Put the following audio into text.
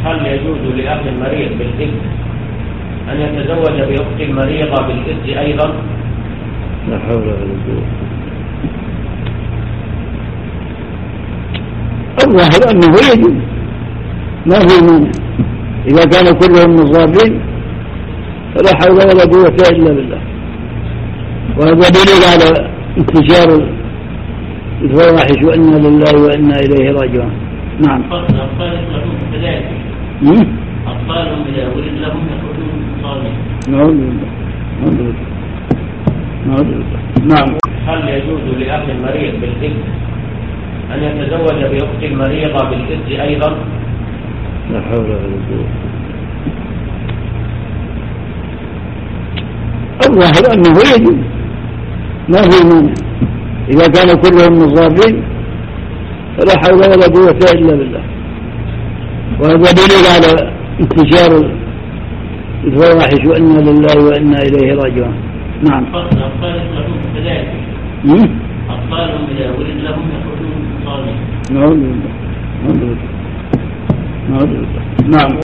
هل يجوز لأخ مريض بالإذن أن يتزوج بأخت مريضة بالإذن أيضا؟ لا حول ولا قوة. الظاهر أنه يجوز، ما في مانع إذا كان كلهم مصابين، فلا حول ولا قوة إلا بالله. وهذا دليل على انتشار الفواحش وإنا لله وإنا إليه راجعون. نعم. أطفال يخرجون كذلك. أطفالهم إذا ولد لهم يخرجون صالحين. نعم. هل يجوز لأخ مريض بالإذن أن يتزوج بأخت مريضة بالإذن أيضا؟ لا حول ولا قوة. الظاهر أنه يجوز، ما في مانع إذا كان كلهم مصابين، فلا حول ولا قوة إلا بالله. وهذا دليل على انتشار الفواحش وإنا لله وإنا إليه راجعون. نعم. أطفال يخرجون كذلك. أطفالهم إذا ولد لهم يخرجون صالحين. نعم.